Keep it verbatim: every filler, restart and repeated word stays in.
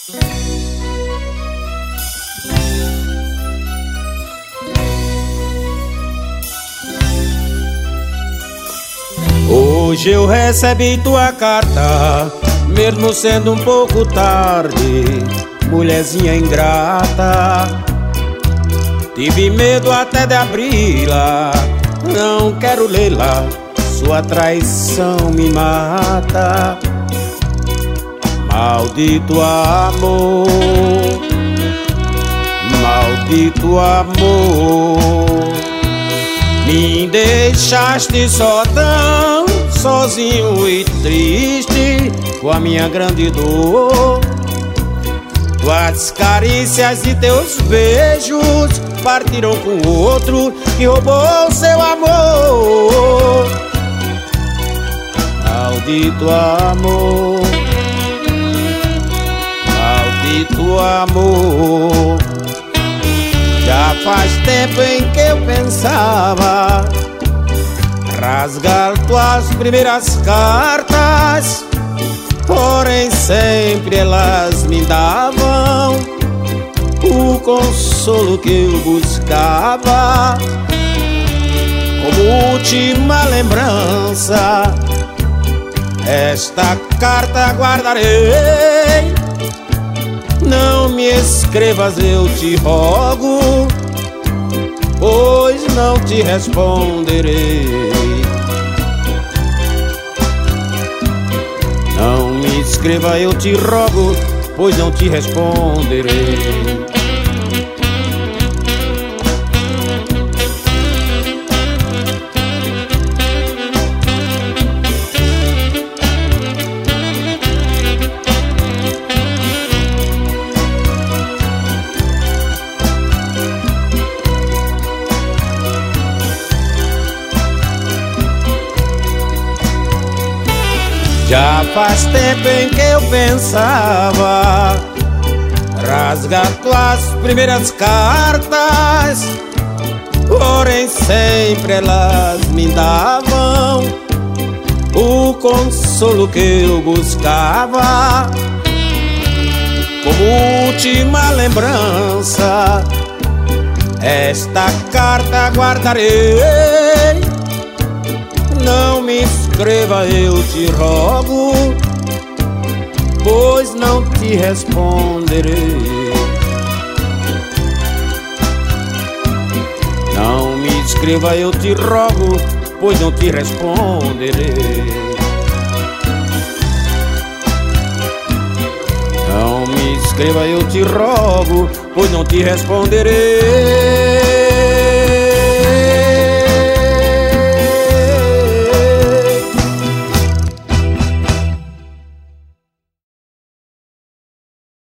Hoje eu recebi tua carta, mesmo sendo um pouco tarde, mulherzinha ingrata. Tive medo até de abri-la, não quero lê-la, sua traição me mata. Maldito amor, maldito amor, me deixaste só tão sozinho e triste com a minha grande dor. Tuas carícias e teus beijos partiram com outro que roubou seu amor. Maldito amor, maldito amor, já faz tempo em que eu pensava rasgar tuas primeiras cartas, porém sempre elas me davam o consolo que eu buscava. Como última lembrança, esta carta guardarei. Não me escrevas, eu te rogo, pois não te responderei. Não me escreva, eu te rogo, pois não te responderei. Já faz tempo em que eu pensava rasgar tuas primeiras cartas, porém sempre elas me davam o consolo que eu buscava. Como última lembrança, esta carta guardarei. Não me escreva, eu te rogo, pois não te responderei. Não me escreva, eu te rogo, pois não te responderei. Não me escreva, eu te rogo, pois não te responderei.